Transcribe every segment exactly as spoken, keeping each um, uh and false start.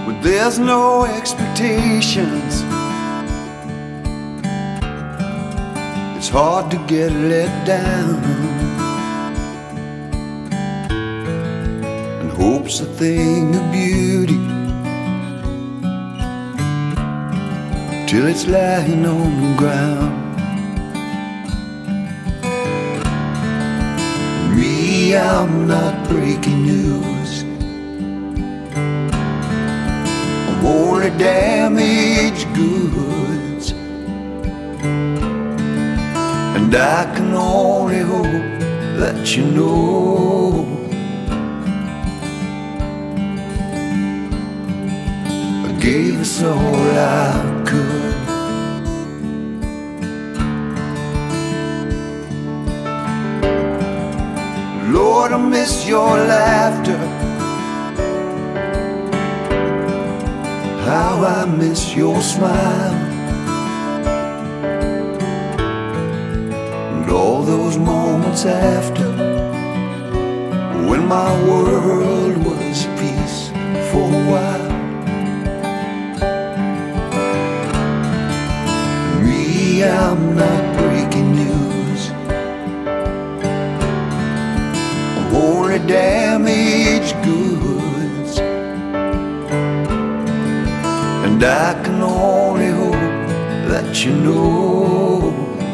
but there's no expectations. It's hard to get let down, and hope's a thing of beauty till it's lying on the ground. Me, I'm not breaking news, I'm only damaged goods, and I can only hope that you know I gave us all I could. Lord, I miss your laughter, how I miss your smile, and all those moments after, when my world was peace for a while. Me, I'm not breaking news, I'm only damaged goods, and I can only hope that you know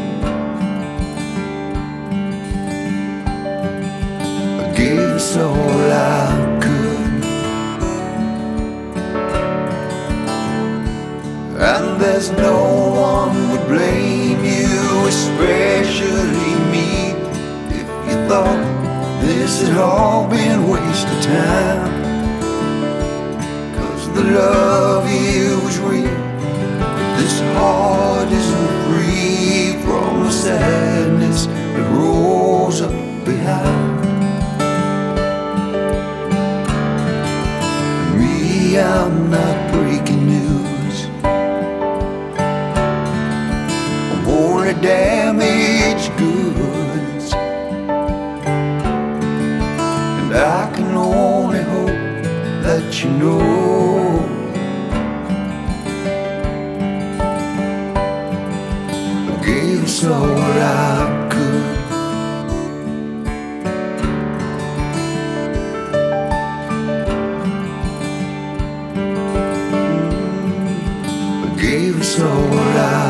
I gave us all I could. And there's no one would blame you, especially me, if you thought this had all been a waste of time. Cause the love here was real, this heart isn't free from the sadness that rolls up behind. Me, I'm not breaking news, I'm only damaged goods, and I can only hope that you know I gave us all I could. I gave us all I